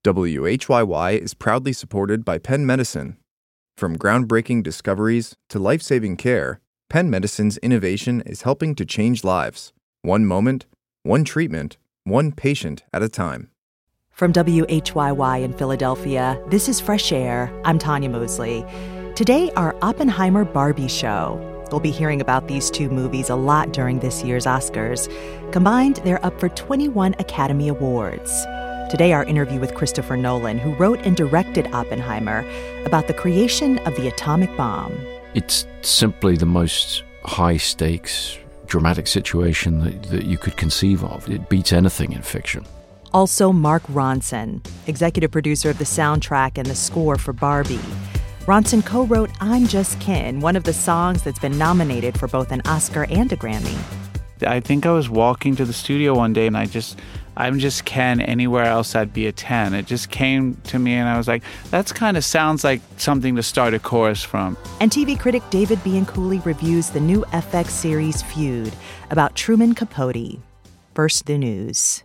WHYY is proudly supported by Penn Medicine. From groundbreaking discoveries to life-saving care, Penn Medicine's innovation is helping to change lives. One moment, one treatment, one patient at a time. From WHYY in Philadelphia, this is Fresh Air. I'm Tanya Mosley. Today, our Oppenheimer Barbie show. We'll be hearing about these two movies a lot during this year's Oscars. Combined, they're up for 21 Academy Awards. Today, our interview with Christopher Nolan, who wrote and directed Oppenheimer, about the creation of the atomic bomb. It's simply the most high-stakes, dramatic situation that you could conceive of. It beats anything in fiction. Also, Mark Ronson, executive producer of the soundtrack and the score for Barbie. Ronson co-wrote I'm Just Ken, one of the songs that's been nominated for both an Oscar and a Grammy. I think I was walking to the studio one day and I'm just Ken, anywhere else I'd be a 10. It just came to me and I was like, that kind of sounds like something to start a chorus from. And TV critic David Bianculli reviews the new FX series Feud about Truman Capote. First, the news.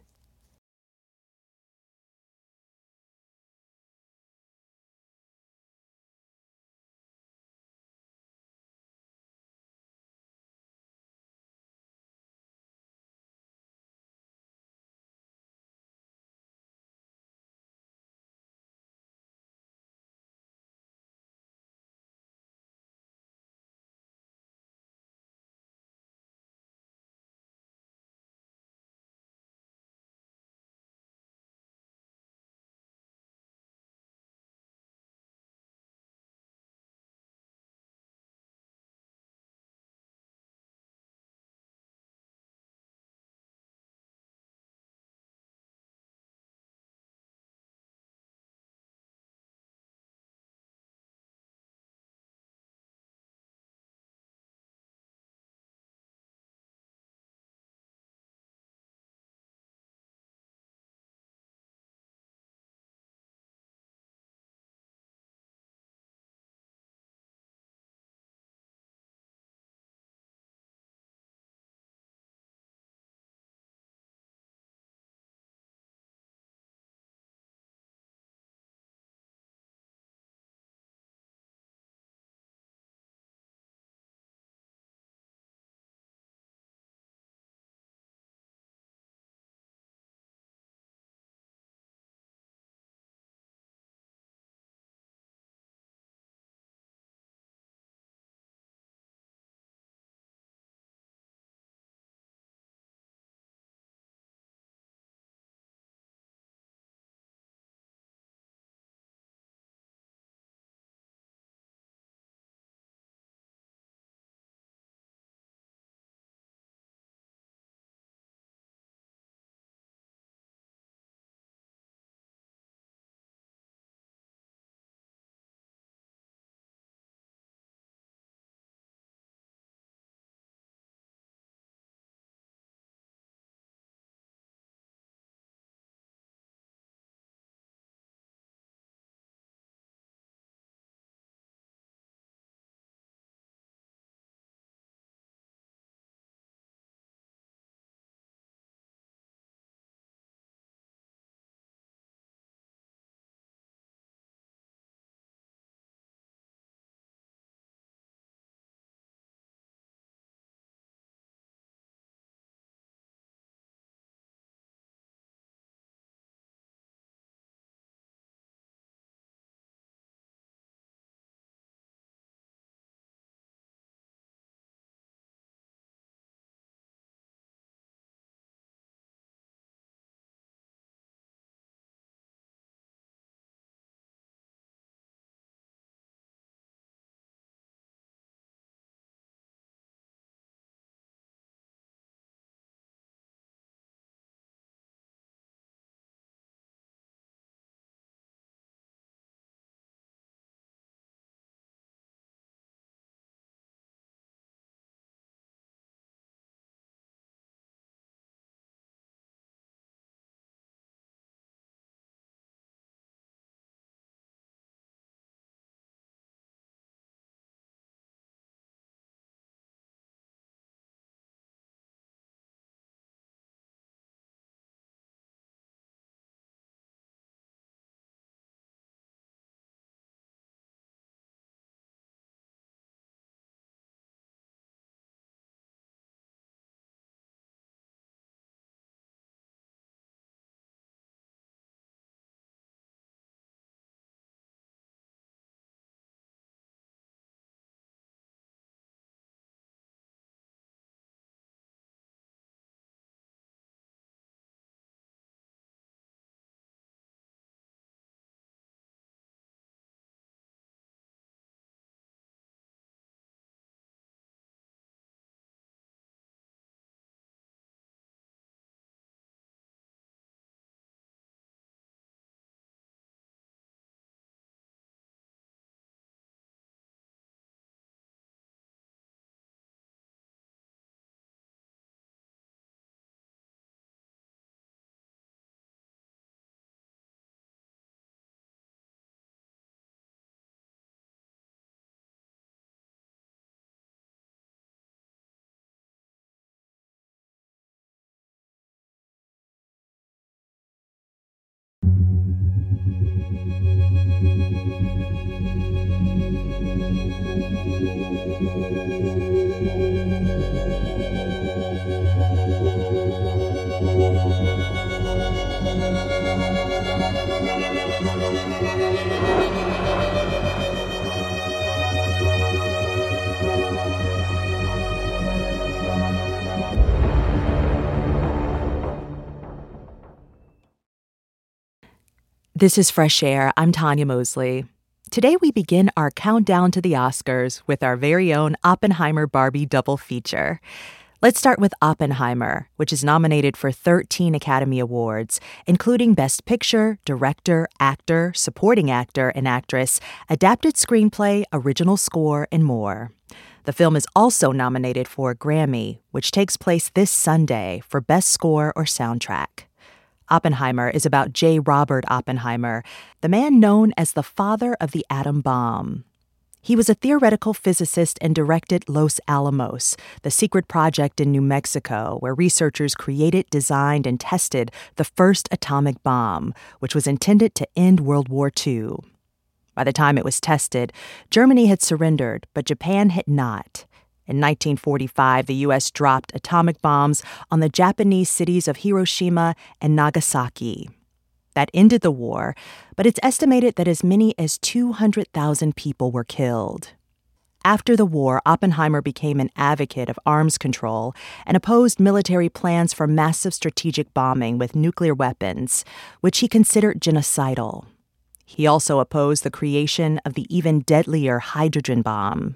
This is Fresh Air. I'm Tanya Mosley. Today we begin our countdown to the Oscars with our very own Oppenheimer Barbie double feature. Let's start with Oppenheimer, which is nominated for 13 Academy Awards, including Best Picture, Director, Actor, Supporting Actor and Actress, Adapted Screenplay, Original Score, and more. The film is also nominated for a Grammy, which takes place this Sunday for Best Score or Soundtrack. Oppenheimer is about J. Robert Oppenheimer, the man known as the father of the atom bomb. He was a theoretical physicist and directed Los Alamos, the secret project in New Mexico where researchers created, designed, and tested the first atomic bomb, which was intended to end World War II. By the time it was tested, Germany had surrendered, but Japan had not. In 1945, the U.S. dropped atomic bombs on the Japanese cities of Hiroshima and Nagasaki. That ended the war, but it's estimated that as many as 200,000 people were killed. After the war, Oppenheimer became an advocate of arms control and opposed military plans for massive strategic bombing with nuclear weapons, which he considered genocidal. He also opposed the creation of the even deadlier hydrogen bomb.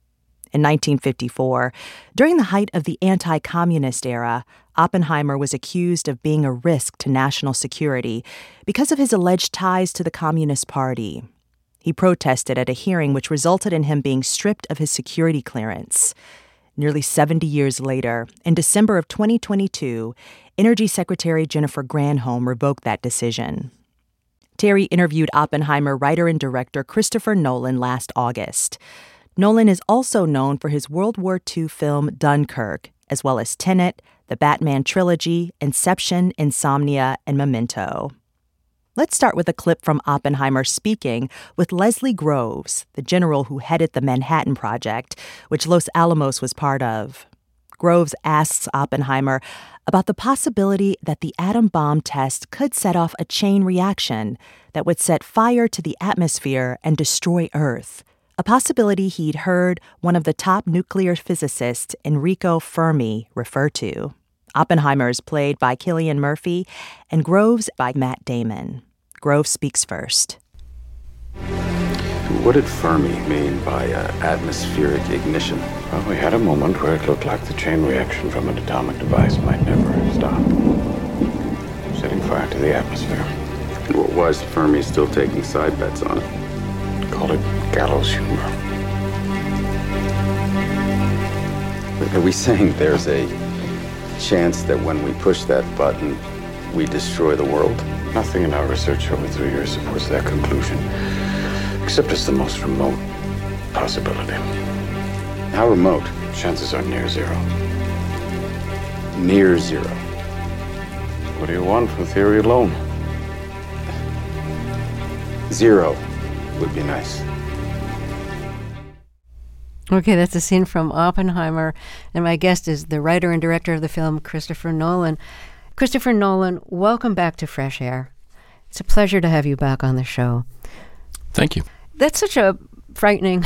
In 1954, during the height of the anti-communist era, Oppenheimer was accused of being a risk to national security because of his alleged ties to the Communist Party. He protested at a hearing which resulted in him being stripped of his security clearance. Nearly 70 years later, in December of 2022, Energy Secretary Jennifer Granholm revoked that decision. Terry interviewed Oppenheimer writer and director Christopher Nolan last August. Nolan is also known for his World War II film Dunkirk, as well as Tenet, the Batman trilogy, Inception, Insomnia, and Memento. Let's start with a clip from Oppenheimer speaking with Leslie Groves, the general who headed the Manhattan Project, which Los Alamos was part of. Groves asks Oppenheimer about the possibility that the atom bomb test could set off a chain reaction that would set fire to the atmosphere and destroy Earth, a possibility he'd heard one of the top nuclear physicists, Enrico Fermi, refer to. Oppenheimer is played by Cillian Murphy and Groves by Matt Damon. Groves speaks first. What did Fermi mean by atmospheric ignition? Well, we had a moment where it looked like the chain reaction from an atomic device might never stop, setting fire to the atmosphere. Why is Fermi still taking side bets on it? Call it gallows humor. Are we saying there's a chance that when we push that button, we destroy the world? Nothing in our research over 3 years supports that conclusion, except it's the most remote possibility. How remote? Chances are near zero. Near zero. What do you want from theory alone? Zero would be nice. Okay, that's a scene from Oppenheimer, and my guest is the writer and director of the film, Christopher Nolan. Christopher Nolan, welcome back to Fresh Air. It's a pleasure to have you back on the show. Thank you. That's such a frightening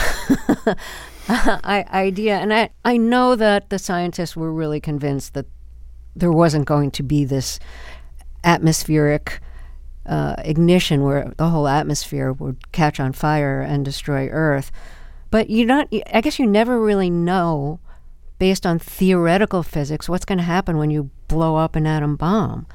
idea, and I know that the scientists were really convinced that there wasn't going to be this atmospheric ignition where the whole atmosphere would catch on fire and destroy Earth. But I guess you never really know, based on theoretical physics, what's going to happen when you blow up an atom bomb.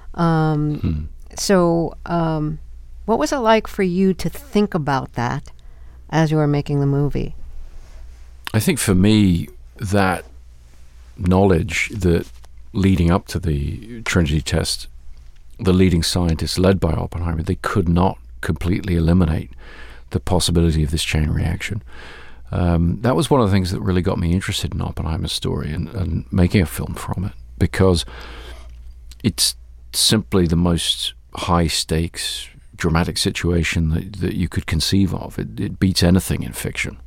So what was it like for you to think about that as you were making the movie? I think for me, that knowledge that leading up to the Trinity test, the leading scientists led by Oppenheimer, they could not completely eliminate the possibility of this chain reaction. That was one of the things that really got me interested in Oppenheimer's story and making a film from it, because it's simply the most high-stakes dramatic situation that you could conceive of. It beats anything in fiction.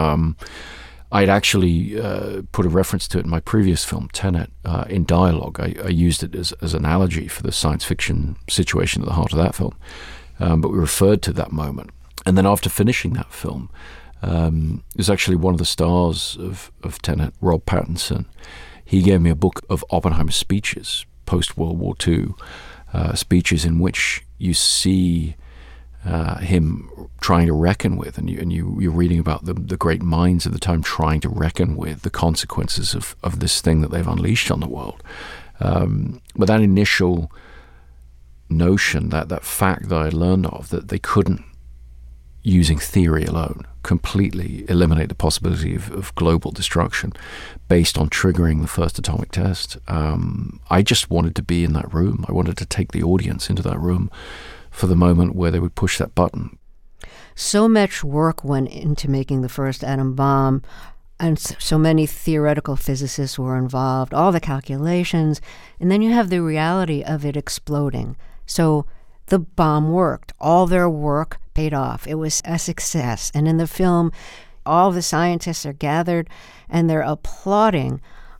I'd actually put a reference to it in my previous film, Tenet, in dialogue. I used it as an analogy for the science fiction situation at the heart of that film. But we referred to that moment. And then after finishing that film, it was actually one of the stars of Tenet, Rob Pattinson. He gave me a book of Oppenheimer's speeches, post-World War II, speeches in which you see him trying to reckon with, and you're reading about the great minds of the time trying to reckon with the consequences of this thing that they've unleashed on the world. But that initial notion, that fact that I learned of, that they couldn't, using theory alone, completely eliminate the possibility of global destruction based on triggering the first atomic test. I just wanted to be in that room. I wanted to take the audience into that room for the moment where they would push that button. So much work went into making the first atom bomb, and so many theoretical physicists were involved, all the calculations, and then you have the reality of it exploding. So the bomb worked. All their work paid off. It was a success. And in the film, all the scientists are gathered and they're applauding.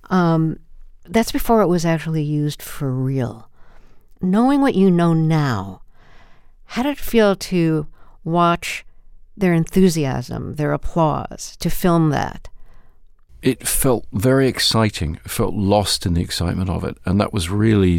That's before it was actually used for real. Knowing what you know now, how did it feel to watch their enthusiasm, their applause, to film that? It felt very exciting. I felt lost in the excitement of it. And that was really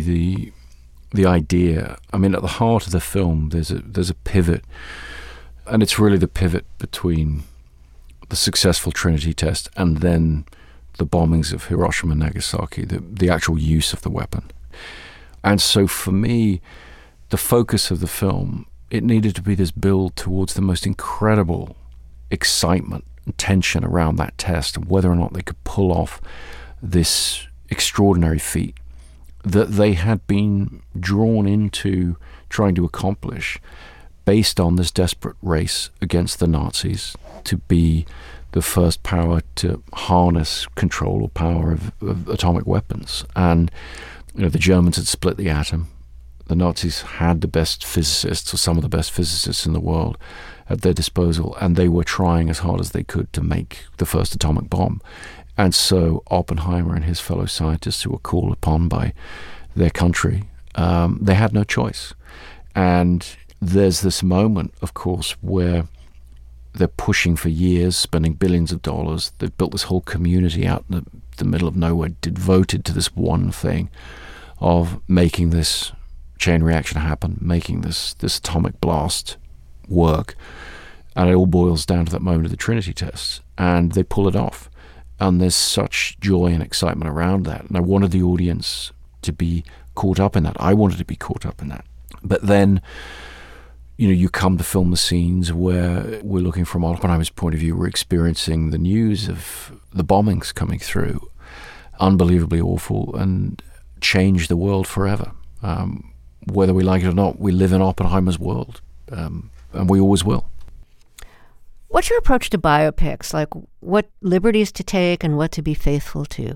the idea. I mean, at the heart of the film, there's a pivot, and it's really the pivot between the successful Trinity test and then the bombings of Hiroshima and Nagasaki, the actual use of the weapon. And so for me, the focus of the film, it needed to be this build towards the most incredible excitement and tension around that test, and whether or not they could pull off this extraordinary feat that they had been drawn into trying to accomplish based on this desperate race against the Nazis to be the first power to harness control or power of atomic weapons. And the Germans had split the atom. The Nazis had the best physicists, or some of the best physicists in the world, at their disposal, and they were trying as hard as they could to make the first atomic bomb. And so Oppenheimer and his fellow scientists, who were called upon by their country, they had no choice. And there's this moment, of course, where they're pushing for years, spending billions of dollars. They've built this whole community out in the middle of nowhere, devoted to this one thing of making this chain reaction happen, making this atomic blast work. And it all boils down to that moment of the Trinity test. And they pull it off. And there's such joy and excitement around that. And I wanted the audience to be caught up in that. I wanted to be caught up in that. But then, you come to film the scenes where we're looking from Oppenheimer's point of view. We're experiencing the news of the bombings coming through. Unbelievably awful, and change the world forever. Whether we like it or not, we live in Oppenheimer's world. And we always will. What's your approach to biopics? Like, what liberties to take and what to be faithful to?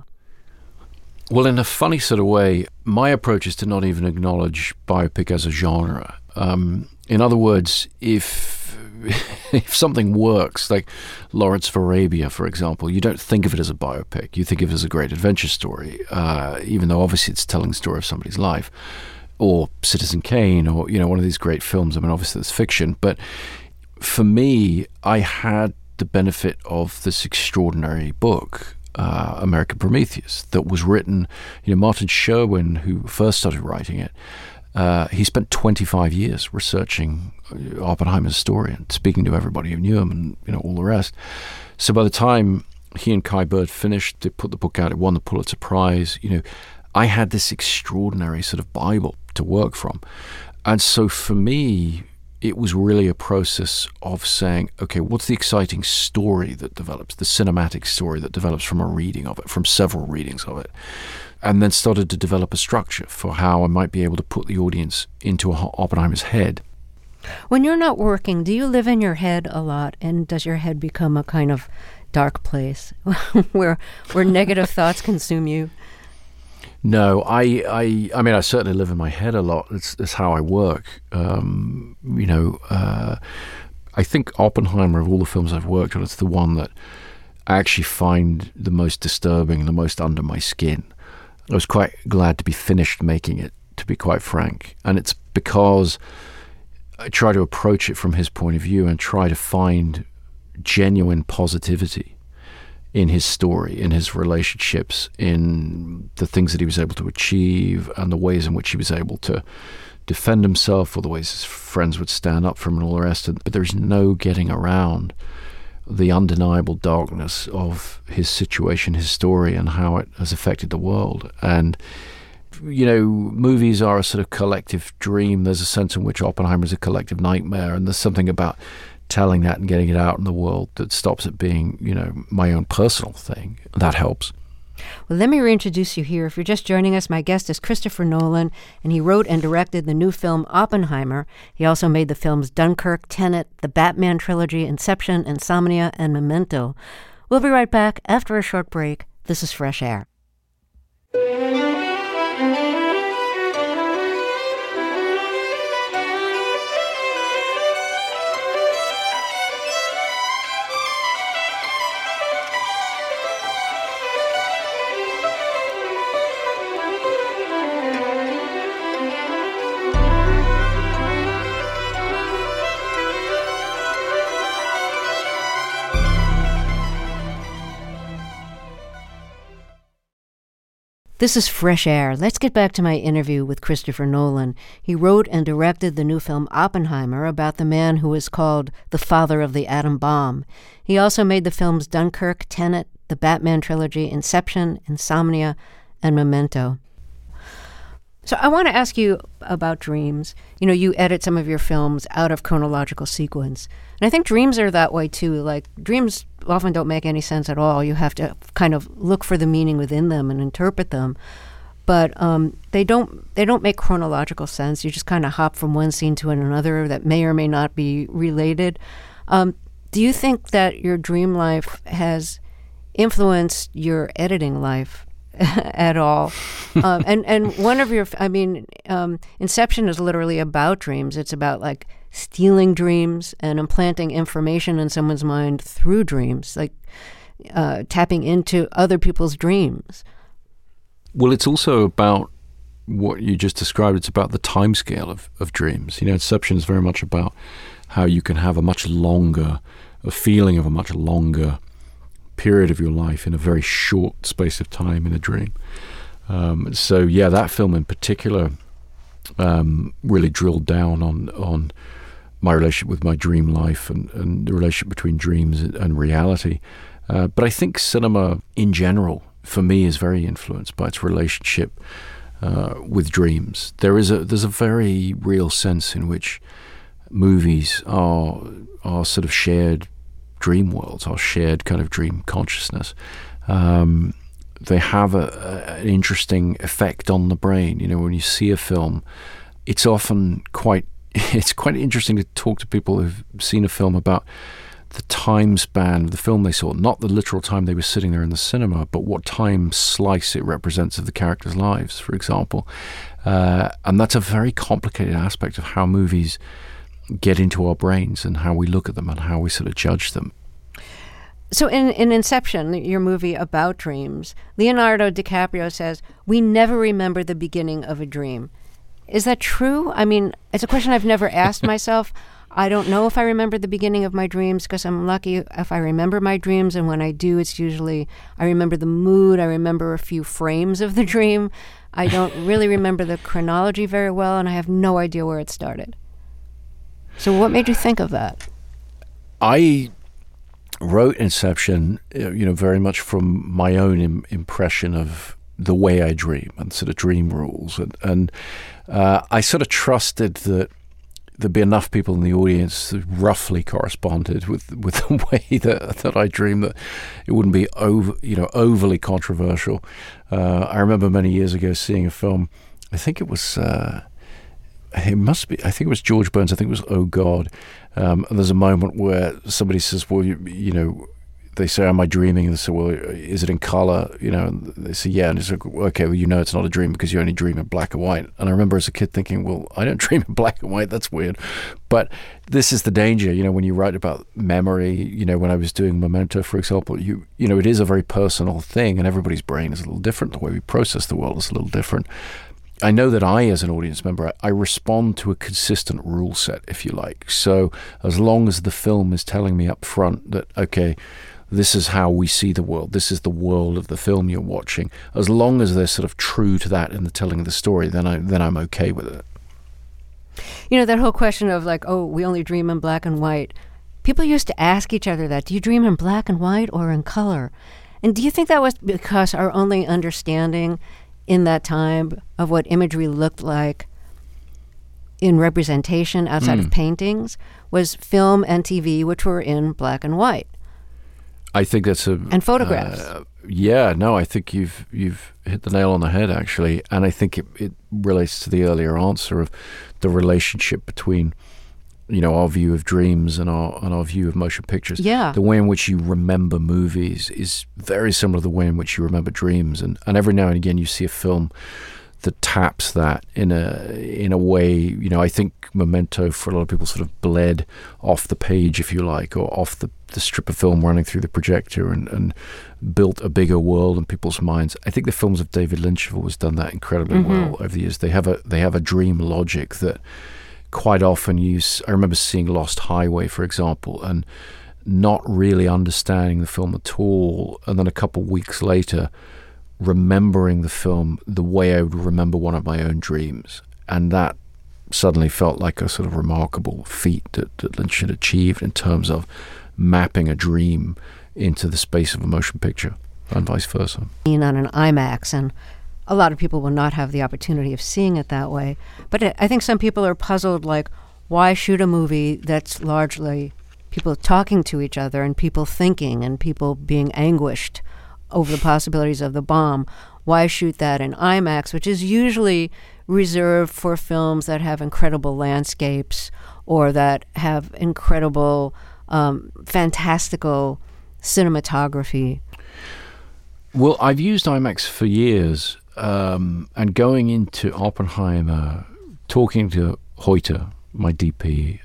Well, in a funny sort of way, my approach is to not even acknowledge biopic as a genre. In other words, if something works, like Lawrence of Arabia, for example, you don't think of it as a biopic. You think of it as a great adventure story, even though obviously it's telling the story of somebody's life. Or Citizen Kane, or, one of these great films. I mean, obviously it's fiction, but for me, I had the benefit of this extraordinary book, American Prometheus, that was written, Martin Sherwin, who first started writing it, he spent 25 years researching Oppenheimer's story and speaking to everybody who knew him and, all the rest. So by the time he and Kai Bird finished, they put the book out, it won the Pulitzer Prize, I had this extraordinary sort of Bible to work from. And so for me, it was really a process of saying, okay, what's the exciting story that develops, the cinematic story that develops from a reading of it, from several readings of it, and then started to develop a structure for how I might be able to put the audience into Oppenheimer's head. When you're not working, do you live in your head a lot, and does your head become a kind of dark place where negative thoughts consume you? No, I mean, I certainly live in my head a lot. It's how I work. I think Oppenheimer, of all the films I've worked on, it's the one that I actually find the most disturbing and the most under my skin. I was quite glad to be finished making it, to be quite frank. And it's because I try to approach it from his point of view and try to find genuine positivity in his story, in his relationships, in the things that he was able to achieve and the ways in which he was able to defend himself, or the ways his friends would stand up for him and all the rest. But there's no getting around the undeniable darkness of his situation, his story, and how it has affected the world. And, movies are a sort of collective dream. There's a sense in which Oppenheimer is a collective nightmare, and there's something about telling that and getting it out in the world that stops it being, my own personal thing. That helps. Well, let me reintroduce you here. If you're just joining us, my guest is Christopher Nolan, and he wrote and directed the new film Oppenheimer. He also made the films Dunkirk, Tenet, the Batman trilogy, Inception, Insomnia, and Memento. We'll be right back after a short break. This is Fresh Air. This is Fresh Air. Let's get back to my interview with Christopher Nolan. He wrote and directed the new film Oppenheimer, about the man who is called the father of the atom bomb. He also made the films Dunkirk, Tenet, the Batman trilogy, Inception, Insomnia, and Memento. So I want to ask you about dreams. You edit some of your films out of chronological sequence. And I think dreams are that way too. Like, dreams often don't make any sense at all. You have to kind of look for the meaning within them and interpret them. But they don't make chronological sense. You just kind of hop from one scene to another that may or may not be related. Do you think that your dream life has influenced your editing life at all? And one of your, Inception is literally about dreams. It's about like stealing dreams and implanting information in someone's mind through dreams, like tapping into other people's dreams. Well, it's also about what you just described. It's about the timescale of dreams. Inception is very much about how you can have a feeling of a much longer period of your life in a very short space of time in a dream. That film in particular really drilled down on my relationship with my dream life and the relationship between dreams and reality. But I think cinema in general, for me, is very influenced by its relationship with dreams. There's a very real sense in which movies are sort of shared dream worlds, our shared kind of dream consciousness. They have an interesting effect on the brain. When you see a film, it's often quite interesting to talk to people who've seen a film about the time span of the film they saw, not the literal time they were sitting there in the cinema, but what time slice it represents of the characters' lives, for example. And that's a very complicated aspect of how movies get into our brains and how we look at them and how we sort of judge them. So in Inception, your movie about dreams, Leonardo DiCaprio says, "We never remember the beginning of a dream." Is that true? I mean, it's a question I've never asked myself. I don't know if I remember the beginning of my dreams, because I'm lucky if I remember my dreams, and when I do, it's usually, I remember the mood, I remember a few frames of the dream. I don't really remember the chronology very well, and I have no idea where it started. So what made you think of that? I wrote Inception, very much from my own impression of the way I dream and sort of dream rules. And I sort of trusted that there'd be enough people in the audience that roughly corresponded with the way that I dream, that it wouldn't be overly controversial. I remember many years ago seeing a film, I think it was George Burns, I think it was Oh God. And there's a moment where somebody says, well, they say, am I dreaming? And they say, well, is it in color? You know, and they say, yeah. And it's like, okay, well, you know it's not a dream because you only dream in black and white. And I remember as a kid thinking, well, I don't dream in black and white. That's weird. But this is the danger, you know, when you write about memory, you know, when I was doing Memento, for example, you know, it is a very personal thing, and everybody's brain is a little different. The way we process the world is a little different. I know that I, as an audience member, I respond to a consistent rule set, if you like. So as long as the film is telling me up front that, okay, this is how we see the world, this is the world of the film you're watching, as long as they're sort of true to that in the telling of the story, then I'm okay with it. You know, that whole question of like, oh, we only dream in black and white. People used to ask each other that. Do you dream in black and white or in color? And do you think that was because our only understanding in that time of what imagery looked like in representation outside of paintings was film and TV, which were in black and white? I think that's and photographs. I think you've hit the nail on the head, actually, and I think it relates to the earlier answer of the relationship between, you know, our view of dreams and our view of motion pictures. Yeah. The way in which you remember movies is very similar to the way in which you remember dreams, and every now and again you see a film that taps that in a way. You know, I think Memento for a lot of people sort of bled off the page, if you like, or off the strip of film running through the projector and built a bigger world in people's minds. I think the films of David Lynch have always done that incredibly well over the years. They have a dream logic that quite often I remember seeing Lost Highway, for example, and not really understanding the film at all, and then a couple of weeks later remembering the film the way I would remember one of my own dreams. And that suddenly felt like a sort of remarkable feat that Lynch had achieved in terms of mapping a dream into the space of a motion picture, and vice versa. On an IMAX, and a lot of people will not have the opportunity of seeing it that way. But I think some people are puzzled, like, why shoot a movie that's largely people talking to each other and people thinking and people being anguished over the possibilities of the bomb? Why shoot that in IMAX, which is usually reserved for films that have incredible landscapes or that have incredible, fantastical cinematography? Well, I've used IMAX for years, and going into Oppenheimer, talking to Hoyte, my DP,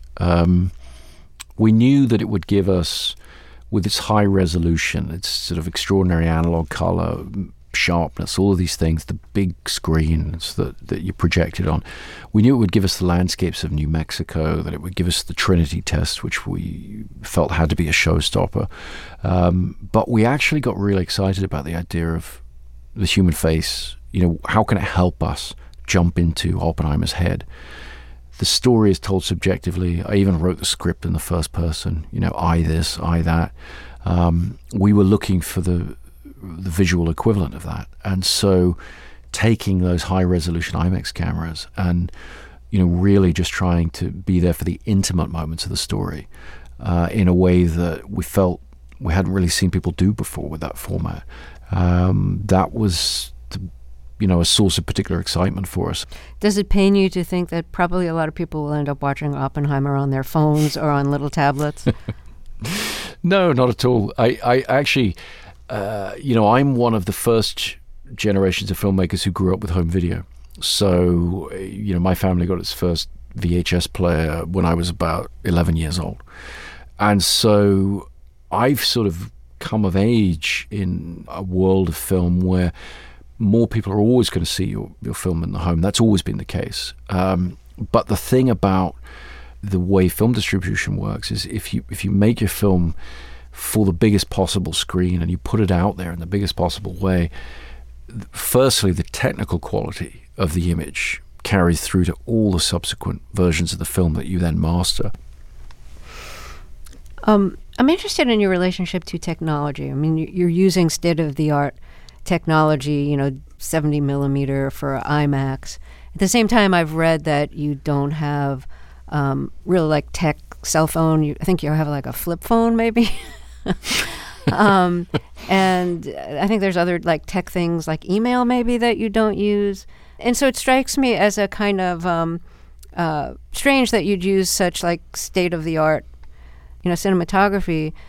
we knew that it would give us, with its high resolution, its sort of extraordinary analog color, sharpness, all of these things, the big screens that you projected on, we knew it would give us the landscapes of New Mexico, that it would give us the Trinity test, which we felt had to be a showstopper. But we actually got really excited about the idea of the human face. You know, how can it help us jump into Oppenheimer's head? The story is told subjectively. I even wrote the script in the first person, you know, I this, I that. We were looking for the visual equivalent of that. And so taking those high resolution IMAX cameras and, you know, really just trying to be there for the intimate moments of the story in a way that we felt we hadn't really seen people do before with that format. That was, you know, a source of particular excitement for us. Does it pain you to think that probably a lot of people will end up watching Oppenheimer on their phones or on little tablets? No, not at all. I actually, you know, I'm one of the first generations of filmmakers who grew up with home video. So, you know, my family got its first VHS player when I was about 11 years old. And so I've sort of come of age in a world of film where more people are always going to see your film in the home. That's always been the case. But the thing about the way film distribution works is if you make your film for the biggest possible screen and you put it out there in the biggest possible way, firstly, the technical quality of the image carries through to all the subsequent versions of the film that you then master. I'm interested in your relationship to technology. I mean, you're using state-of-the-art technology, you know, 70 millimeter for IMAX. At the same time, I've read that you don't have really like tech cell phone. I think you have like a flip phone, maybe. And I think there's other like tech things like email maybe that you don't use. And so it strikes me as a kind of strange that you'd use such like state-of-the-art, you know, cinematography,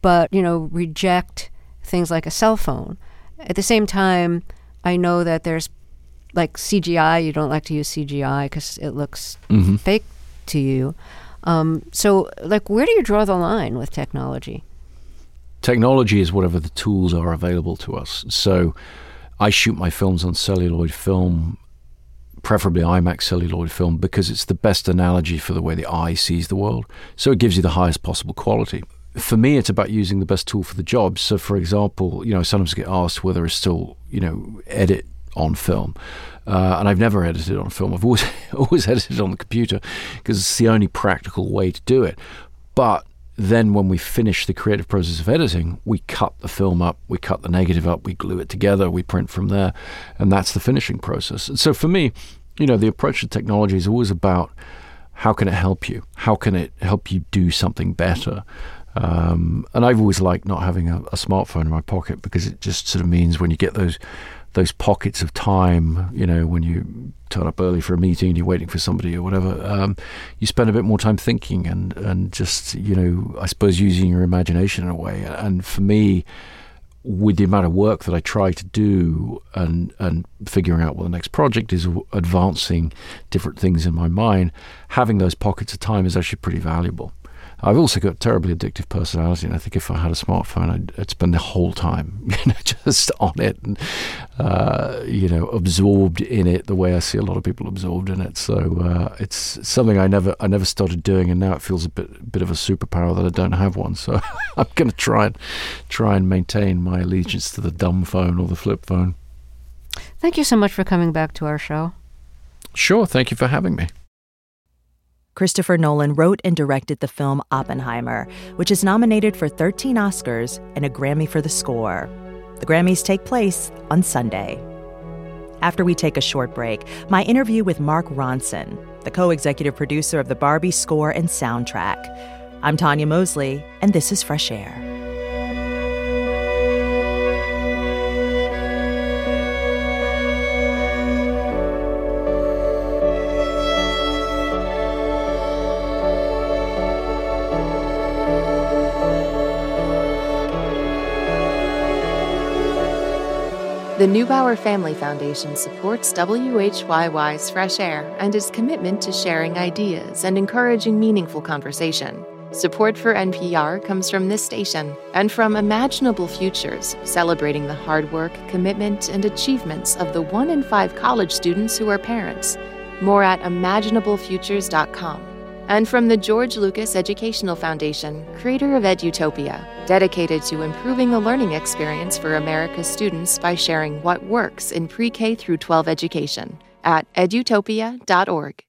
but, reject things like a cell phone. At the same time, I know that there's like CGI. You don't like to use CGI because it looks fake to you. So, like, where do you draw the line with technology? Technology is whatever the tools are available to us. So I shoot my films on celluloid film, preferably IMAX celluloid film, because it's the best analogy for the way the eye sees the world. So it gives you the highest possible quality. For me, it's about using the best tool for the job. So, for example, I sometimes get asked whether I still, edit on film. And I've never edited on film. I've always edited on the computer because it's the only practical way to do it. But then when we finish the creative process of editing, we cut the film up, we cut the negative up, we glue it together, we print from there, and that's the finishing process. And so for me, the approach to technology is always about how can it help you? How can it help you do something better? And I've always liked not having a smartphone in my pocket because it just sort of means when you get those pockets of time, when you turn up early for a meeting and you're waiting for somebody or whatever, you spend a bit more time thinking and just, I suppose using your imagination in a way. And for me, with the amount of work that I try to do and figuring out what the next project is, advancing different things in my mind, having those pockets of time is actually pretty valuable. I've also got a terribly addictive personality, and I think if I had a smartphone, I'd spend the whole time, just on it and, absorbed in it the way I see a lot of people absorbed in it. So it's something I never started doing, and now it feels a bit of a superpower that I don't have one. So I'm going to try and maintain my allegiance to the dumb phone or the flip phone. Thank you so much for coming back to our show. Sure, thank you for having me. Christopher Nolan wrote and directed the film Oppenheimer, which is nominated for 13 Oscars and a Grammy for the score. The Grammys take place on Sunday. After we take a short break, my interview with Mark Ronson, the co-executive producer of the Barbie score and soundtrack. I'm Tanya Mosley, and this is Fresh Air. The Neubauer Family Foundation supports WHYY's Fresh Air and its commitment to sharing ideas and encouraging meaningful conversation. Support for NPR comes from this station and from Imaginable Futures, celebrating the hard work, commitment, and achievements of the 1 in 5 college students who are parents. More at imaginablefutures.com. And from the George Lucas Educational Foundation, creator of EduTopia, dedicated to improving the learning experience for America's students by sharing what works in pre-K through 12 education at edutopia.org.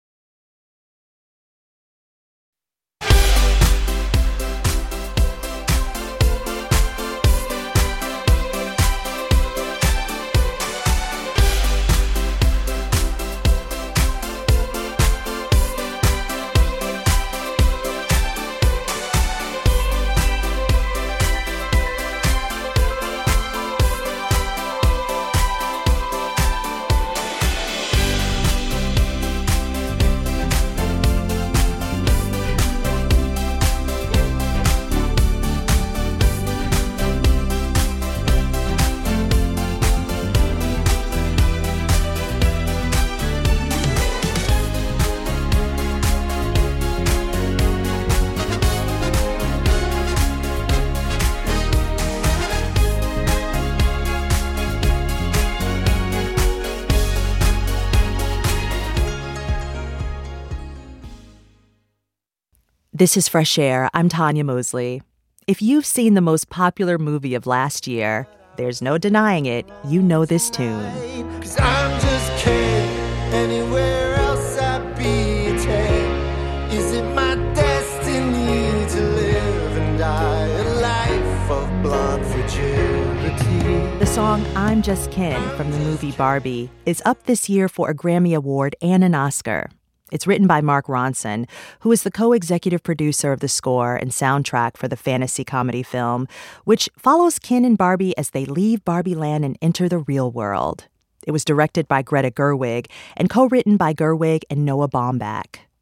This is Fresh Air. I'm Tanya Mosley. If you've seen the most popular movie of last year, there's no denying it, you know this tune. 'Cause I'm just kidding. Anywhere else I'd be a 10. Is it my destiny to live and die a life of blonde fragility? The song I'm Just Kin from the movie Barbie is up this year for a Grammy Award and an Oscar. It's written by Mark Ronson, who is the co-executive producer of the score and soundtrack for the fantasy comedy film, which follows Ken and Barbie as they leave Barbie Land and enter the real world. It was directed by Greta Gerwig and co-written by Gerwig and Noah Baumbach.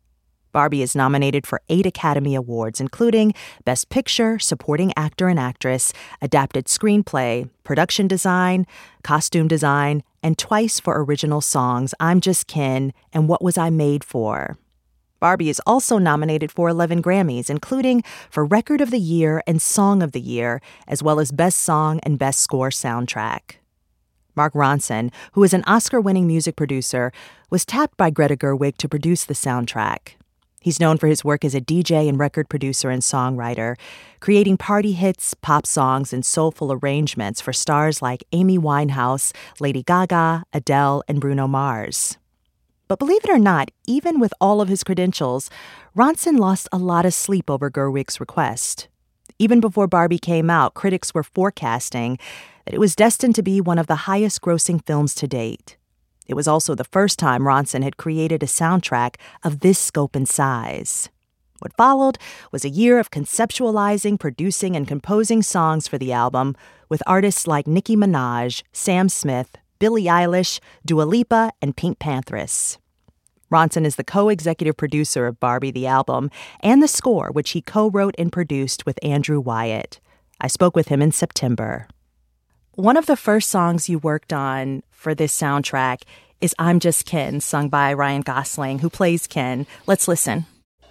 Barbie is nominated for 8 Academy Awards, including Best Picture, Supporting Actor and Actress, Adapted Screenplay, Production Design, Costume Design, and twice for original songs I'm Just Ken and What Was I Made For? Barbie is also nominated for 11 Grammys, including for Record of the Year and Song of the Year, as well as Best Song and Best Score soundtrack. Mark Ronson, who is an Oscar-winning music producer, was tapped by Greta Gerwig to produce the soundtrack. He's known for his work as a DJ and record producer and songwriter, creating party hits, pop songs, and soulful arrangements for stars like Amy Winehouse, Lady Gaga, Adele, and Bruno Mars. But believe it or not, even with all of his credentials, Ronson lost a lot of sleep over Gerwig's request. Even before Barbie came out, critics were forecasting that it was destined to be one of the highest-grossing films to date. It was also the first time Ronson had created a soundtrack of this scope and size. What followed was a year of conceptualizing, producing, and composing songs for the album with artists like Nicki Minaj, Sam Smith, Billie Eilish, Dua Lipa, and Pink Panthers. Ronson is the co-executive producer of Barbie the album and the score, which he co-wrote and produced with Andrew Wyatt. I spoke with him in September. One of the first songs you worked on for this soundtrack is I'm Just Ken, sung by Ryan Gosling, who plays Ken. Let's listen.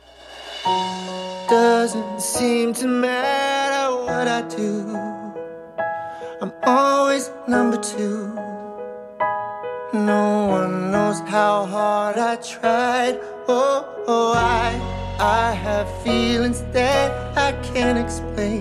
Doesn't seem to matter what I do, I'm always number 2. No one knows how hard I tried. I have feelings that I can't explain,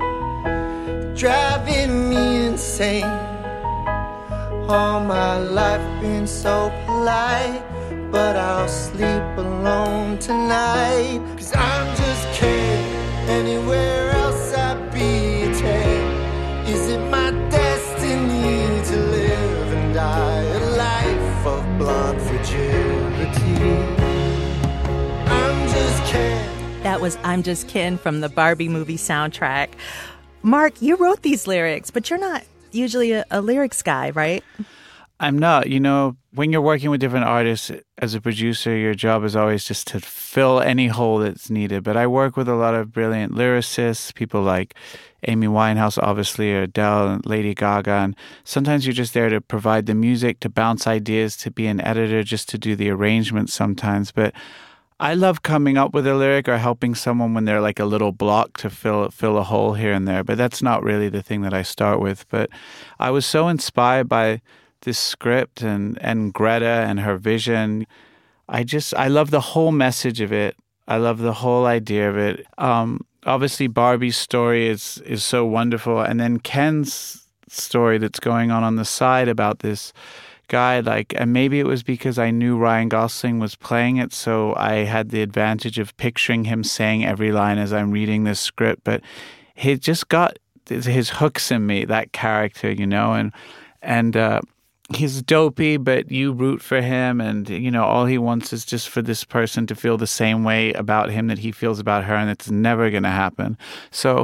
driving me insane. All my life been so polite, but I'll sleep alone tonight. 'Cause I'm just Ken, anywhere else I'd be a 10. Is it my destiny to live and die a life of blonde fragility? I'm just Ken. That was I'm Just Ken from the Barbie movie soundtrack. Mark, you wrote these lyrics, but you're not usually a lyrics guy, right? I'm not. You know, when you're working with different artists as a producer, your job is always just to fill any hole that's needed. But I work with a lot of brilliant lyricists, people like Amy Winehouse, obviously, or Adele and Lady Gaga. And sometimes you're just there to provide the music, to bounce ideas, to be an editor, just to do the arrangements sometimes. But I love coming up with a lyric or helping someone when they're like a little block to fill a hole here and there. But that's not really the thing that I start with. But I was so inspired by this script and Greta and her vision. I love the whole message of it. I love the whole idea of it. Obviously, Barbie's story is so wonderful. And then Ken's story that's going on the side about this guy, and maybe it was because I knew Ryan Gosling was playing it, so I had the advantage of picturing him saying every line as I'm reading this script. But he just got his hooks in me, that character, you know, and he's dopey, but you root for him, and you know all he wants is just for this person to feel the same way about him that he feels about her, and it's never going to happen. So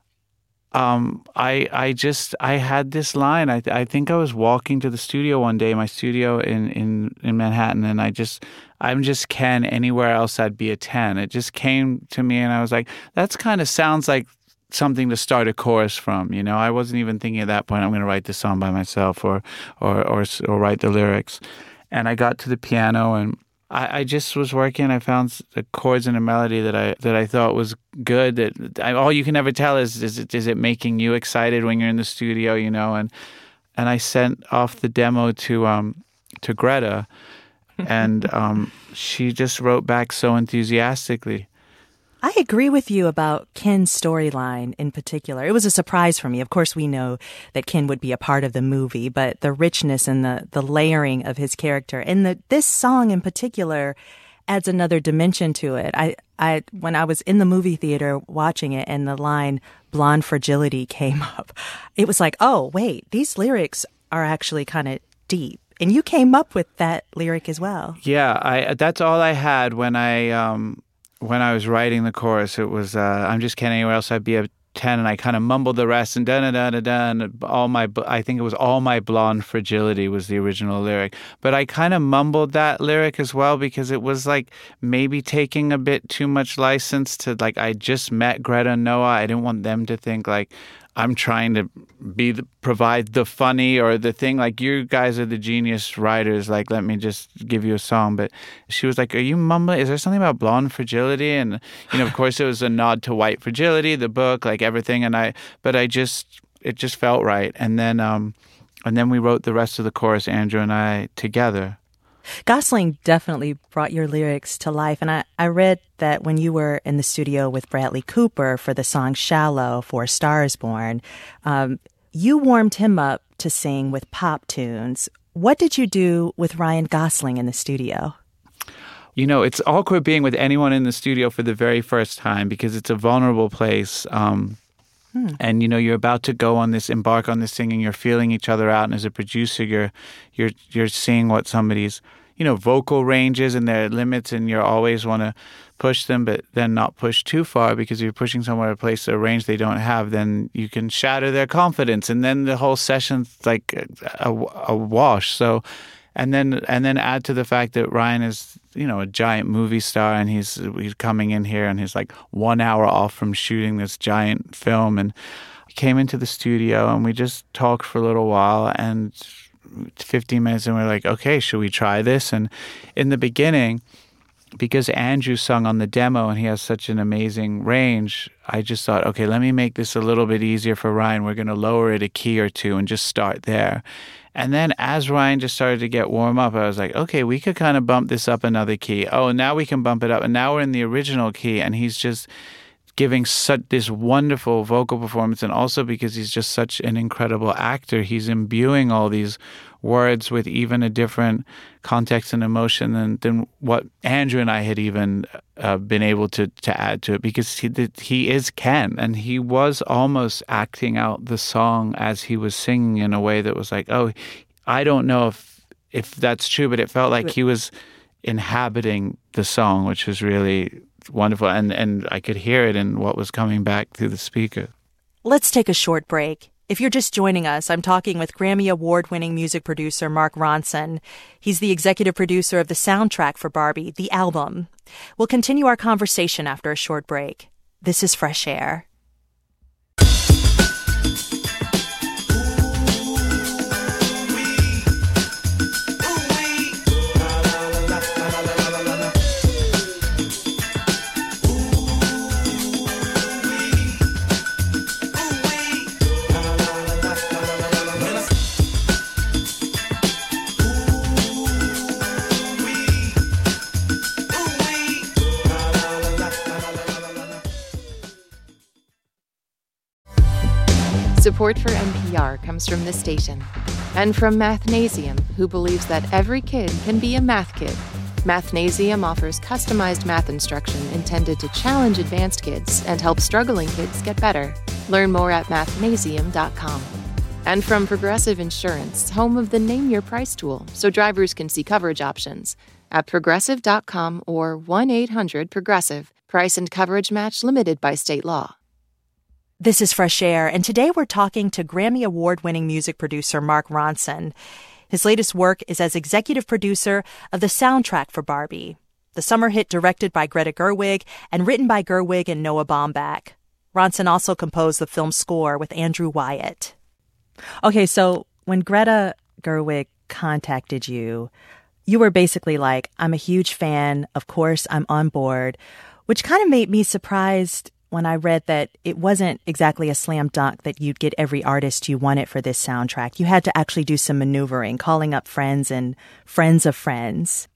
I had this line. I think I was walking to the studio one day, my studio in Manhattan, and I'm just Ken, anywhere else I'd be a 10. It just came to me, and I was like, that's kind of sounds like something to start a chorus from, you know. I wasn't even thinking at that point I'm going to write this song by myself or write the lyrics. And I got to the piano and I just was working. I found the chords and a melody that I thought was good. All you can ever tell is it making you excited when you're in the studio, you know. And I sent off the demo to Greta, and she just wrote back so enthusiastically. I agree with you about Ken's storyline in particular. It was a surprise for me. Of course, we know that Ken would be a part of the movie, but the richness and the layering of his character and this song in particular adds another dimension to it. I when I was in the movie theater watching it and the line "blonde fragility" came up, it was like, oh wait, these lyrics are actually kind of deep. And you came up with that lyric as well. Yeah, that's all I had when I was writing the chorus. It was I'm just Ken, anywhere else I'd be a 10, and I kind of mumbled the rest, and da-da-da-da-da, and I think it was All My Blonde Fragility was the original lyric. But I kind of mumbled that lyric as well because it was like maybe taking a bit too much license to, like, I just met Greta and Noah. I didn't want them to think like I'm trying to provide the funny or the thing, like, you guys are the genius writers, like, let me just give you a song. But she was like, are you mumbling? Is there something about blonde fragility? And, of course it was a nod to White Fragility, the book, like everything. It just felt right. And then we wrote the rest of the chorus, Andrew and I, together. Gosling definitely brought your lyrics to life. And I read that when you were in the studio with Bradley Cooper for the song Shallow for A Star Is Born, you warmed him up to sing with pop tunes. What did you do with Ryan Gosling in the studio? It's awkward being with anyone in the studio for the very first time because it's a vulnerable place. And, you're about to embark on this thing, and you're feeling each other out. And as a producer, you're seeing what somebody's, vocal ranges and their limits, and you always want to push them, but then not push too far, because if you're pushing someone to a place, a range they don't have, then you can shatter their confidence. And then the whole session's like a wash. So, and then add to the fact that Ryan is, a giant movie star, and he's coming in here and he's like 1 hour off from shooting this giant film. And he came into the studio and we just talked for a little while, and 15 minutes, and we're like, okay, should we try this? And in the beginning, because Andrew sung on the demo and he has such an amazing range, I just thought, okay, let me make this a little bit easier for Ryan. We're going to lower it a key or two and just start there. And then as Ryan just started to get warm up, I was like, okay, we could kind of bump this up another key. Oh, now we can bump it up. And now we're in the original key, and he's just giving this wonderful vocal performance. And also because he's just such an incredible actor, he's imbuing all these words with even a different context and emotion than what Andrew and I had even been able to add to it, because he is Ken, and he was almost acting out the song as he was singing in a way that was like, oh, I don't know if that's true, but it felt like he was inhabiting the song, which was really wonderful, and I could hear it in what was coming back through the speaker. Let's take a short break. If you're just joining us, I'm talking with Grammy Award-winning music producer Mark Ronson. He's the executive producer of the soundtrack for Barbie, the album. We'll continue our conversation after a short break. This is Fresh Air. Support for NPR comes from this station and from Mathnasium, who believes that every kid can be a math kid. Mathnasium offers customized math instruction intended to challenge advanced kids and help struggling kids get better. Learn more at mathnasium.com. And from Progressive Insurance, home of the Name Your Price tool, so drivers can see coverage options at progressive.com or 1-800-PROGRESSIVE. Price and coverage match limited by state law. This is Fresh Air, and today we're talking to Grammy Award-winning music producer Mark Ronson. His latest work is as executive producer of the soundtrack for Barbie, the summer hit directed by Greta Gerwig and written by Gerwig and Noah Baumbach. Ronson also composed the film score with Andrew Wyatt. Okay, so when Greta Gerwig contacted you, you were basically like, I'm a huge fan, of course I'm on board, which kind of made me surprised when I read that it wasn't exactly a slam dunk that you'd get every artist you wanted for this soundtrack. You had to actually do some maneuvering, calling up friends and friends of friends.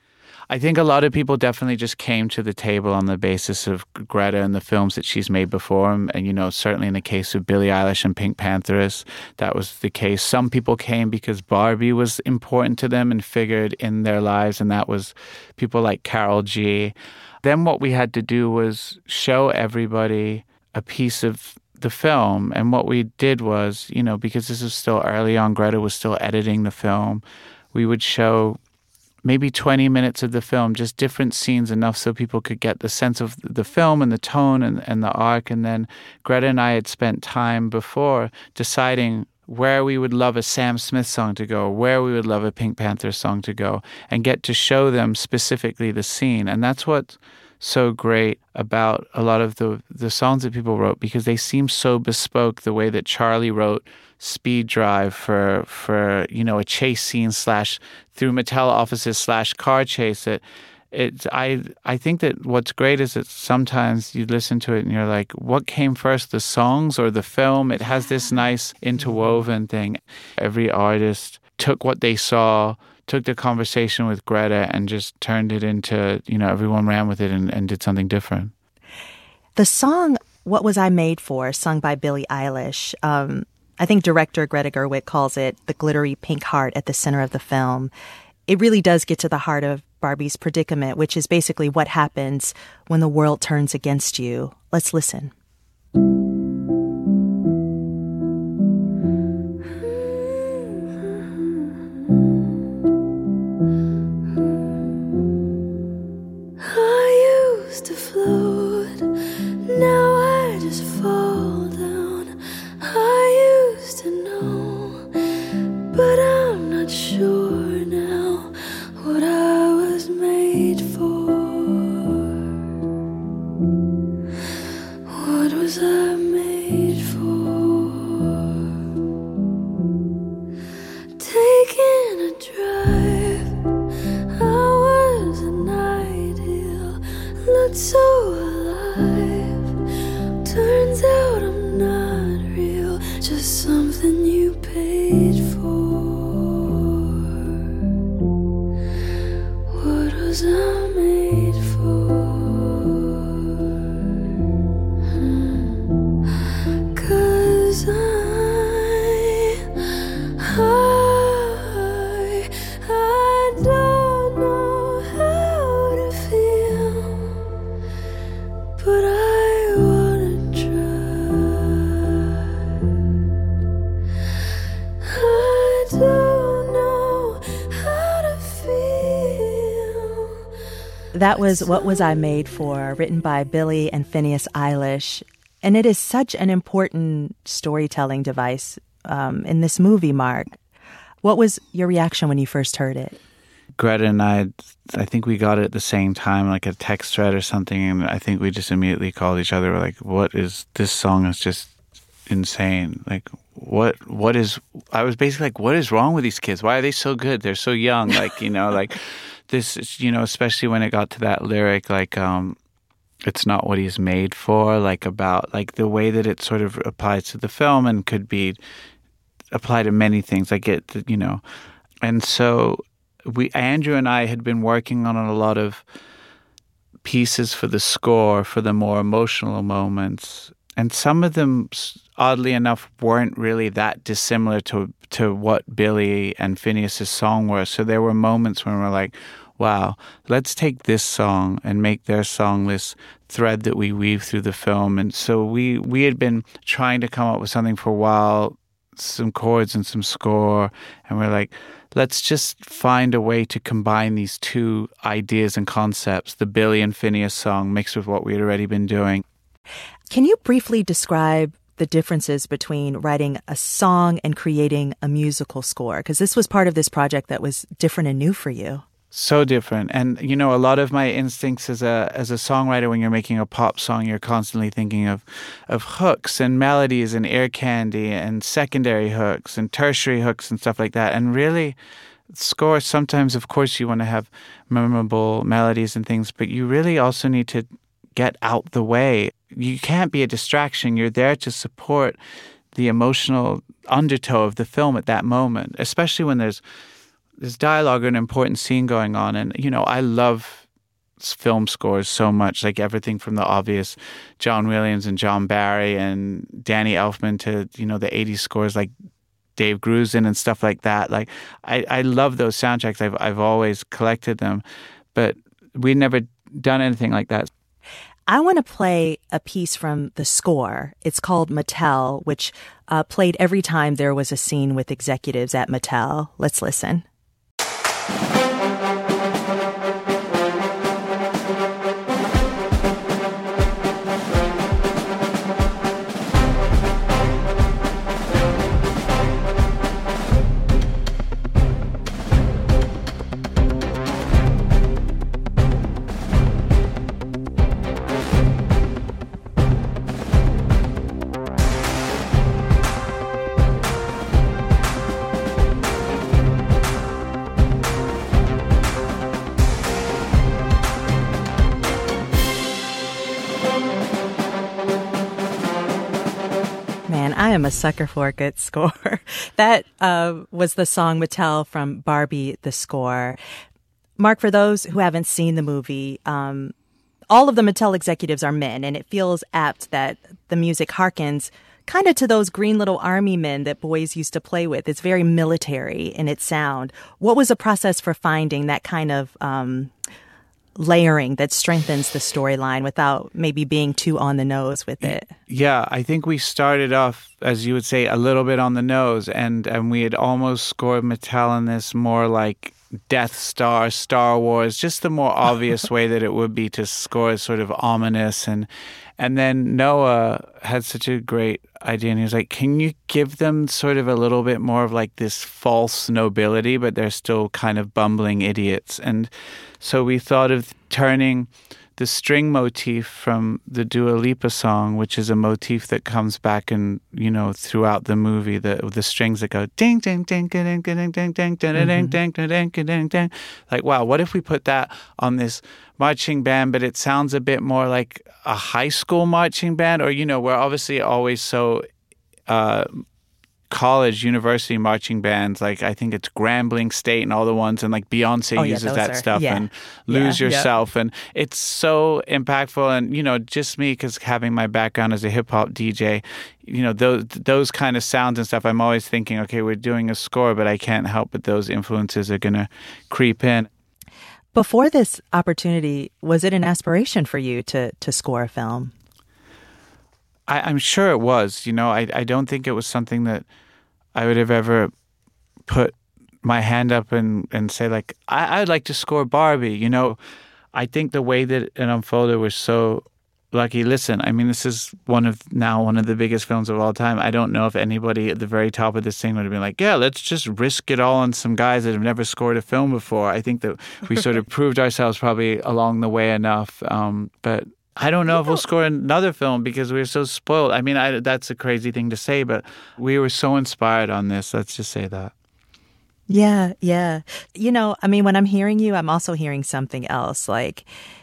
I think a lot of people definitely just came to the table on the basis of Greta and the films that she's made before. And, certainly in the case of Billie Eilish and Pink Pantheress, that was the case. Some people came because Barbie was important to them and figured in their lives, and that was people like Karol G. Then what we had to do was show everybody a piece of the film. And what we did was, because this is still early on, Greta was still editing the film, we would show maybe 20 minutes of the film, just different scenes, enough so people could get the sense of the film and the tone and the arc. And then Greta and I had spent time before deciding where we would love a Sam Smith song to go, where we would love a Pink Panther song to go, and get to show them specifically the scene. And that's what's so great about a lot of the songs that people wrote, because they seem so bespoke, the way that Charlie wrote Speed Drive for a chase scene / through Mattel offices / car chase. I think that what's great is that sometimes you listen to it and you're like, what came first, the songs or the film? It has this nice interwoven thing. Every artist took what they saw, took the conversation with Greta, and just turned it into, everyone ran with it and did something different. The song What Was I Made For, sung by Billie Eilish, I think director Greta Gerwig calls it the glittery pink heart at the center of the film. It really does get to the heart of Barbie's predicament, which is basically what happens when the world turns against you. Let's listen. I used to float, now I just fall down. I used to know, but I'm not sure now what I was made for. What was I made for? Taking a drive, I was an ideal, looked so alive. Turns out I'm not real, just something you paid for. What was I made for? 'Cause I don't know how to feel, but I wanna try. I don't know how to feel. That was What Was I Made For, written by Billie and Phineas Eilish. And it is such an important storytelling device in this movie, Mark. What was your reaction when you first heard it? Greta and I think we got it at the same time, like a text thread or something, and I think we just immediately called each other. We're like, "What is this song? Is just insane! Like, what is?" I was basically like, "What is wrong with these kids? Why are they so good? They're so young!" Like, like this, especially when it got to that lyric, like, "It's not what he's made for," like about like the way that it sort of applies to the film and could be applied to many things. I get that, and so. Andrew and I had been working on a lot of pieces for the score, for the more emotional moments. And some of them, oddly enough, weren't really that dissimilar to what Billie and Phineas's song were. So there were moments when we're like, wow, let's take this song and make their song this thread that we weave through the film. And so we had been trying to come up with something for a while, some chords and some score. And we're like, let's just find a way to combine these two ideas and concepts, the Billie and Phineas song mixed with what we had already been doing. Can you briefly describe the differences between writing a song and creating a musical score? Because this was part of this project that was different and new for you. So different. And, a lot of my instincts as a songwriter, when you're making a pop song, you're constantly thinking of hooks and melodies and ear candy and secondary hooks and tertiary hooks and stuff like that. And really, score, sometimes, of course, you want to have memorable melodies and things, but you really also need to get out the way. You can't be a distraction. You're there to support the emotional undertow of the film at that moment, especially when there's dialogue or an important scene going on. And, I love film scores so much, like everything from the obvious John Williams and John Barry and Danny Elfman to, the 80s scores like Dave Grusin and stuff like that. Like, I love those soundtracks. I've always collected them, but we'd never done anything like that. I want to play a piece from the score. It's called Mattel, which played every time there was a scene with executives at Mattel. Let's listen. Man, I am a sucker for a good score. That was the song Mattel from Barbie, the score. Mark, for those who haven't seen the movie, all of the Mattel executives are men, and it feels apt that the music harkens kind of to those green little army men that boys used to play with. It's very military in its sound. What was the process for finding that kind of layering that strengthens the storyline without maybe being too on the nose with it? Yeah, I think we started off, as you would say, a little bit on the nose, and we had almost scored Mattel in this more like Death Star, Star Wars, just the more obvious way that it would be to score sort of ominous. And then Noah had such a great idea, and he was like, can you give them sort of a little bit more of like this false nobility, but they're still kind of bumbling idiots? And so we thought of turning the string motif from the Dua Lipa song, which is a motif that comes back and, you know, throughout the movie, the strings that go ding ding ding ding ding ding ding ding ding ding ding ding ding. Like, wow, what if we put that on this marching band, but it sounds a bit more like a high school marching band? Or, you know, we're obviously always so college, university marching bands, like I think it's Grambling State and all the ones, and like Beyonce uses that stuff, and Lose Yourself, and it's so impactful. And, you know, just me, because having my background as a hip-hop DJ, you know, those kind of sounds and stuff, I'm always thinking, okay, we're doing a score, but I can't help but those influences are going to creep in. Before this opportunity, was it an aspiration for you to score a film? I'm sure it was. You know, I don't think it was something that I would have ever put my hand up and say, like, I'd like to score Barbie. You know, I think the way that it unfolded was so lucky. Listen, I mean, this is one of the biggest films of all time. I don't know if anybody at the very top of this thing would have been like, yeah, let's just risk it all on some guys that have never scored a film before. I think that we sort of proved ourselves probably along the way enough. But I don't know if we'll score another film because we're so spoiled. I mean, that's a crazy thing to say, but we were so inspired on this. Let's just say that. Yeah, yeah. You know, I mean, when I'm hearing you, I'm also hearing something else. Like,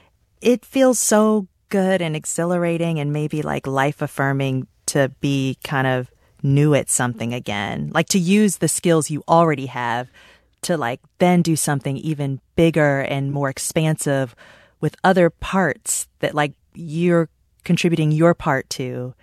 it feels so good and exhilarating and maybe like life-affirming to be kind of new at something again. Like, to use the skills you already have to like then do something even bigger and more expansive with other parts that like you're contributing your part to.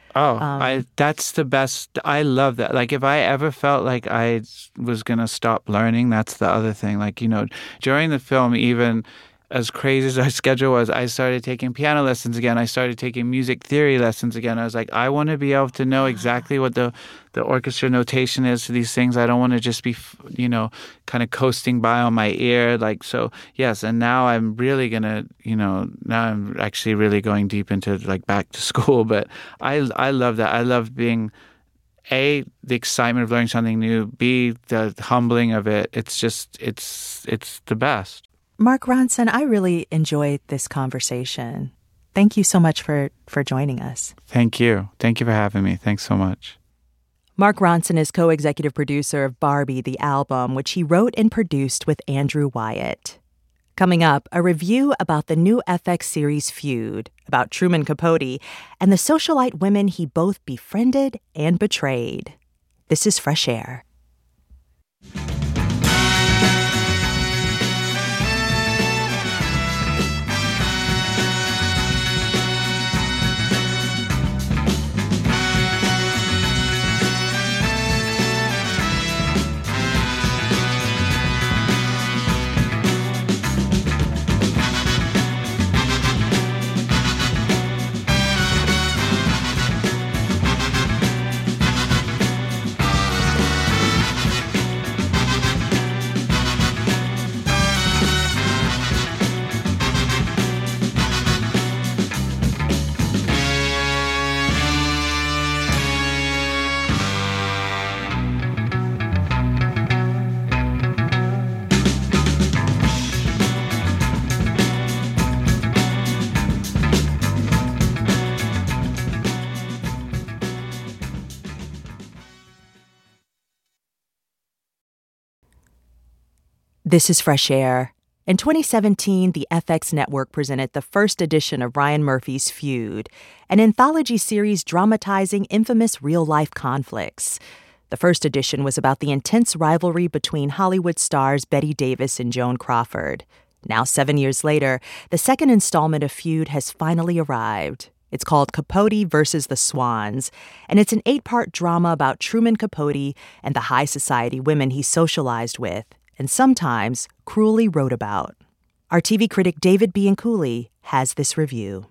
That's the best. I love that. Like, if I ever felt like I was going to stop learning, that's the other thing. Like, you know, during the film, even as crazy as our schedule was, I started taking piano lessons again. I started taking music theory lessons again. I was like, I want to be able to know exactly what the orchestra notation is for these things. I don't want to just be, you know, kind of coasting by on my ear. Like, so, yes. And now I'm really going to, you know, now I'm actually really going deep into like back to school. But I love that. I love being, A, the excitement of learning something new, B, the humbling of it. It's just, it's the best. Mark Ronson, I really enjoyed this conversation. Thank you so much for joining us. Thank you. Thank you for having me. Thanks so much. Mark Ronson is co-executive producer of Barbie, the album, which he wrote and produced with Andrew Wyatt. Coming up, a review about the new FX series Feud, about Truman Capote and the socialite women he both befriended and betrayed. This is Fresh Air. This is Fresh Air, In 2017, the FX network presented the first edition of Ryan Murphy's Feud, an anthology series dramatizing infamous real-life conflicts. The first edition was about the intense rivalry between Hollywood stars Bette Davis and Joan Crawford. Now, 7 years later, the second installment of Feud has finally arrived. It's called Capote versus the Swans, and it's an 8-part drama about Truman Capote and the high society women he socialized with, and sometimes cruelly wrote about. Our TV critic David Bianculli has this review.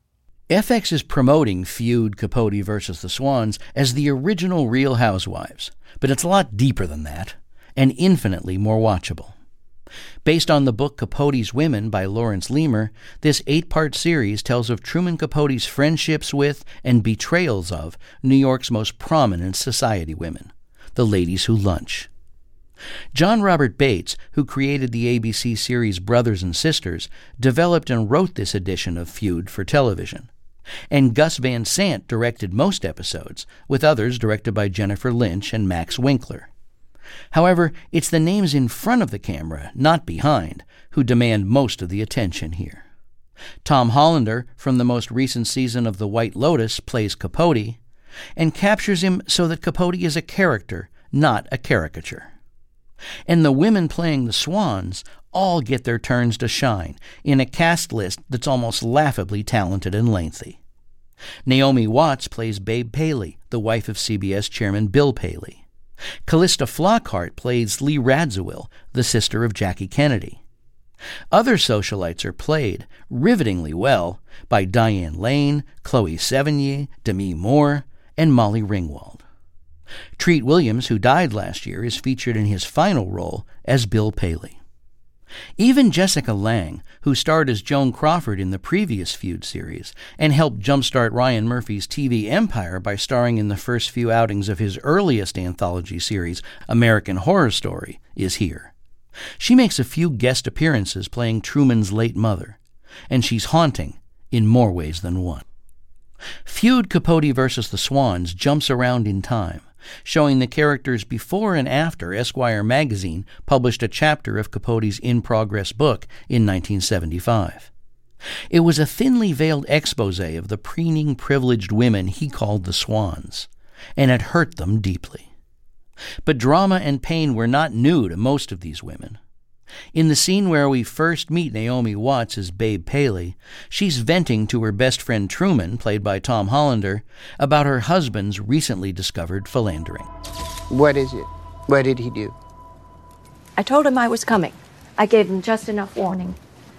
FX is promoting Feud, Capote versus the Swans as the original Real Housewives, but it's a lot deeper than that, and infinitely more watchable. Based on the book Capote's Women by Lawrence Leamer, this 8-part series tells of Truman Capote's friendships with and betrayals of New York's most prominent society women, the ladies who lunch. John Robert Bates, who created the ABC series Brothers and Sisters, developed and wrote this edition of Feud for television. And Gus Van Sant directed most episodes, with others directed by Jennifer Lynch and Max Winkler. However, it's the names in front of the camera, not behind, who demand most of the attention here. Tom Hollander, from the most recent season of The White Lotus, plays Capote, and captures him so that Capote is a character, not a caricature. And the women playing the Swans all get their turns to shine in a cast list that's almost laughably talented and lengthy. Naomi Watts plays Babe Paley, the wife of CBS chairman Bill Paley. Callista Flockhart plays Lee Radziwill, the sister of Jackie Kennedy. Other socialites are played, rivetingly well, by Diane Lane, Chloe Sevigny, Demi Moore, and Molly Ringwald. Treat Williams, who died last year, is featured in his final role as Bill Paley. Even Jessica Lange, who starred as Joan Crawford in the previous Feud series and helped jumpstart Ryan Murphy's TV empire by starring in the first few outings of his earliest anthology series, American Horror Story, is here. She makes a few guest appearances playing Truman's late mother, and she's haunting in more ways than one. Feud, Capote versus the Swans jumps around in time, showing the characters before and after Esquire magazine published a chapter of Capote's in-progress book in 1975. It was a thinly veiled expose of the preening, privileged women he called the Swans, and it hurt them deeply. But drama and pain were not new to most of these women. In the scene where we first meet Naomi Watts as Babe Paley, she's venting to her best friend Truman, played by Tom Hollander, about her husband's recently discovered philandering. What is it? What did he do? I told him I was coming. I gave him just enough warning.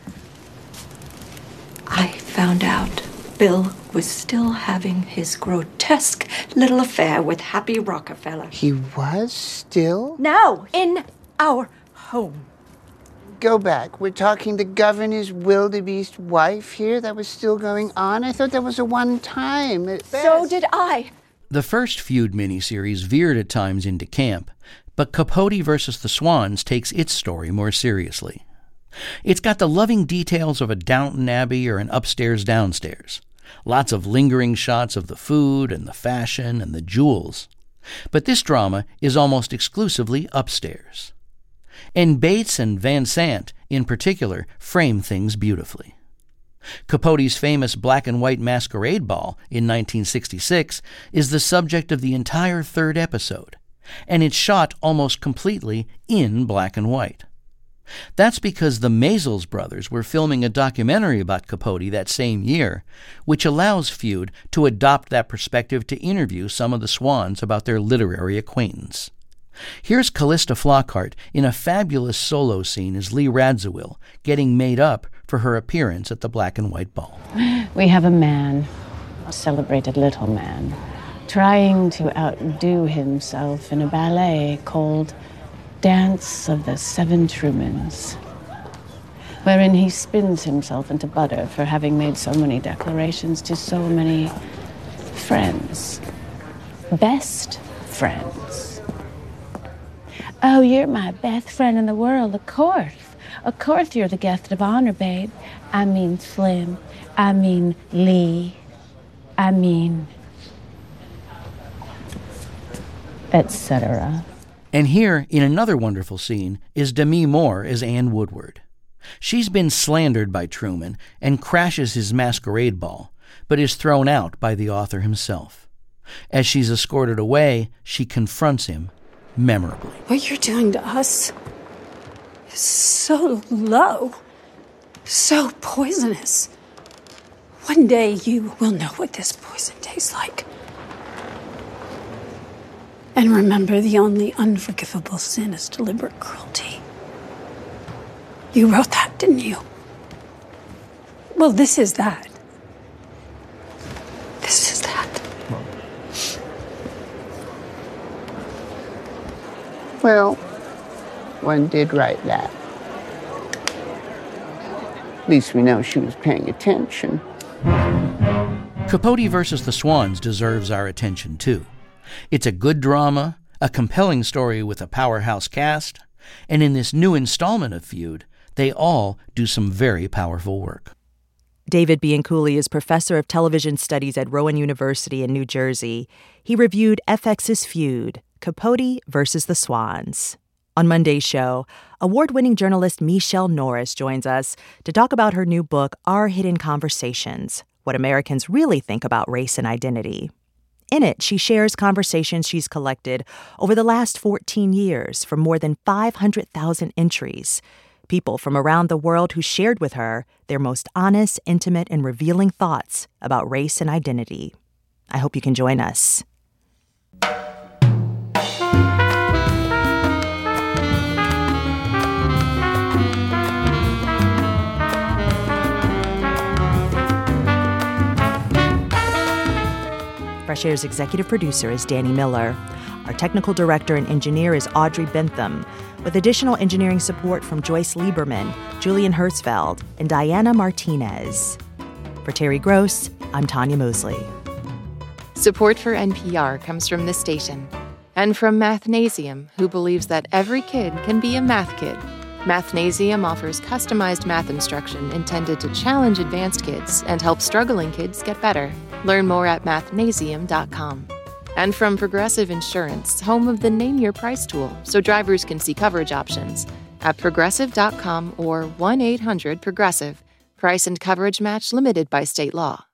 I found out Bill was still having his grotesque little affair with Happy Rockefeller. He was still? Now, in our home. Go back. We're talking the governor's wildebeest wife here? That was still going on? I thought that was a one-time at best. So did I. The first Feud miniseries veered at times into camp, but Capote versus the Swans takes its story more seriously. It's got the loving details of a Downton Abbey or an upstairs downstairs. Lots of lingering shots of the food and the fashion and the jewels. But this drama is almost exclusively upstairs. And Bates and Van Sant, in particular, frame things beautifully. Capote's famous black and white masquerade ball in 1966 is the subject of the entire third episode, and it's shot almost completely in black and white. That's because the Maysles brothers were filming a documentary about Capote that same year, which allows Feud to adopt that perspective to interview some of the Swans about their literary acquaintance. Here's Callista Flockhart in a fabulous solo scene as Lee Radziwill, getting made up for her appearance at the black and white ball. We have a man, a celebrated little man, trying to outdo himself in a ballet called Dance of the Seven Trumans, wherein he spins himself into butter for having made so many declarations to so many friends. Best friends. Oh, you're my best friend in the world, of course. Of course you're the guest of honor, babe. I mean Slim. I mean Lee. I mean... etc. And here, in another wonderful scene, is Demi Moore as Anne Woodward. She's been slandered by Truman and crashes his masquerade ball, but is thrown out by the author himself. As she's escorted away, she confronts him memorably. What you're doing to us is so low, so poisonous. One day you will know what this poison tastes like. And remember, the only unforgivable sin is deliberate cruelty. You wrote that, didn't you? Well, this is that. This is that. Well, one did write that. At least we know she was paying attention. Capote versus the Swans deserves our attention, too. It's a good drama, a compelling story with a powerhouse cast, and in this new installment of Feud, they all do some very powerful work. David Bianculli is professor of television studies at Rowan University in New Jersey. He reviewed FX's Feud, Capote versus the Swans. On Monday's show, award-winning journalist Michelle Norris joins us to talk about her new book, Our Hidden Conversations, What Americans Really Think About Race and Identity. In it, she shares conversations she's collected over the last 14 years from more than 500,000 entries. People from around the world who shared with her their most honest, intimate, and revealing thoughts about race and identity. I hope you can join us. Fresh Air's executive producer is Danny Miller. Our technical director and engineer is Audrey Bentham, with additional engineering support from Joyce Lieberman, Julian Hertzfeld, and Diana Martinez. For Terry Gross, I'm Tanya Mosley. Support for NPR comes from this station and from Mathnasium, who believes that every kid can be a math kid. Mathnasium offers customized math instruction intended to challenge advanced kids and help struggling kids get better. Learn more at mathnasium.com. And from Progressive Insurance, home of the Name Your Price tool, so drivers can see coverage options at progressive.com or 1-800-PROGRESSIVE. Price and coverage match limited by state law.